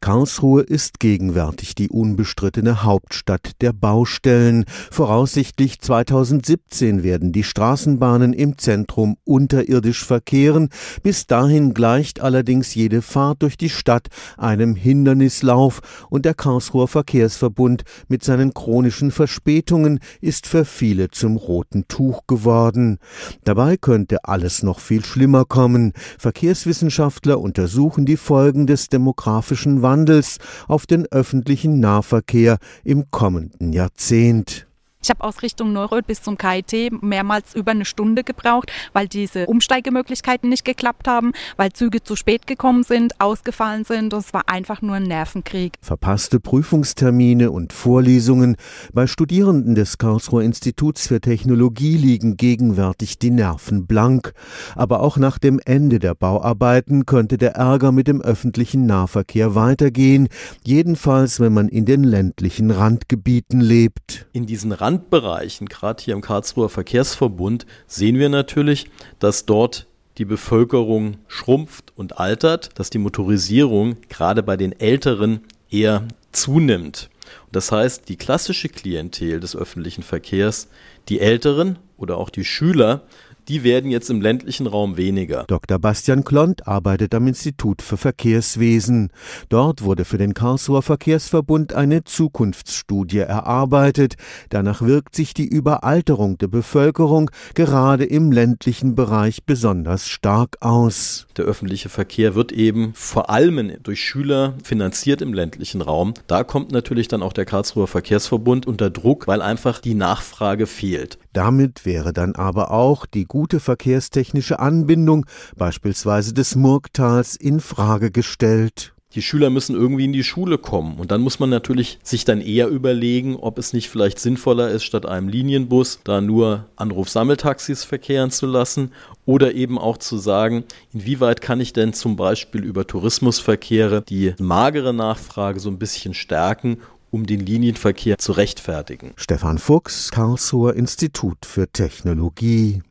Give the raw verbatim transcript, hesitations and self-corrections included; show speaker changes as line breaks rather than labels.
Karlsruhe ist gegenwärtig die unbestrittene Hauptstadt der Baustellen. Voraussichtlich zweitausendsiebzehn werden die Straßenbahnen im Zentrum unterirdisch verkehren. Bis dahin gleicht allerdings jede Fahrt durch die Stadt einem Hindernislauf und der Karlsruher Verkehrsverbund mit seinen chronischen Verspätungen ist für viele zum roten Tuch geworden. Dabei könnte alles noch viel schlimmer kommen. Verkehrswissenschaftler untersuchen die Folgen des demografischen Wandels auf den öffentlichen Nahverkehr im kommenden Jahrzehnt.
Ich habe aus Richtung Neureuth bis zum K I T mehrmals über eine Stunde gebraucht, weil diese Umsteigemöglichkeiten nicht geklappt haben, weil Züge zu spät gekommen sind, ausgefallen sind. Und es war einfach nur ein Nervenkrieg.
Verpasste Prüfungstermine und Vorlesungen. Bei Studierenden des Karlsruher Instituts für Technologie liegen gegenwärtig die Nerven blank. Aber auch nach dem Ende der Bauarbeiten könnte der Ärger mit dem öffentlichen Nahverkehr weitergehen. Jedenfalls, wenn man in den ländlichen Randgebieten lebt.
In diesen Randbereichen, gerade hier im Karlsruher Verkehrsverbund, sehen wir natürlich, dass dort die Bevölkerung schrumpft und altert, dass die Motorisierung gerade bei den Älteren eher zunimmt. Und das heißt, die klassische Klientel des öffentlichen Verkehrs, die Älteren oder auch die Schüler, die werden jetzt im ländlichen Raum weniger.
Doktor Bastian Klont arbeitet am Institut für Verkehrswesen. Dort wurde für den Karlsruher Verkehrsverbund eine Zukunftsstudie erarbeitet. Danach wirkt sich die Überalterung der Bevölkerung gerade im ländlichen Bereich besonders stark aus.
Der öffentliche Verkehr wird eben vor allem durch Schüler finanziert im ländlichen Raum. Da kommt natürlich dann auch der Karlsruher Verkehrsverbund unter Druck, weil einfach die Nachfrage fehlt.
Damit wäre dann aber auch die gute verkehrstechnische Anbindung, beispielsweise des Murgtals, in Frage gestellt.
Die Schüler müssen irgendwie in die Schule kommen und dann muss man natürlich sich dann eher überlegen, ob es nicht vielleicht sinnvoller ist, statt einem Linienbus da nur Anruf-Sammeltaxis verkehren zu lassen oder eben auch zu sagen, inwieweit kann ich denn zum Beispiel über Tourismusverkehre die magere Nachfrage so ein bisschen stärken, um den Linienverkehr zu rechtfertigen.
Stefan Fuchs, Karlsruher Institut für Technologie.